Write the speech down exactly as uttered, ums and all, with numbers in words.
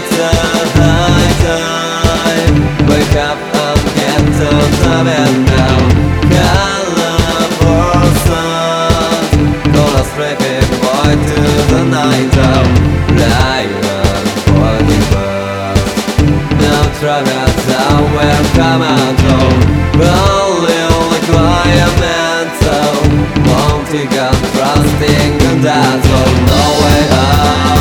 it's a high time. Wake up and get to the bed now. Colorful sun, gonna sleeping boy to the night out. Lion for the bird, no trouble down where come out home. Only requirement, so won't you come trusting and that's all no way out.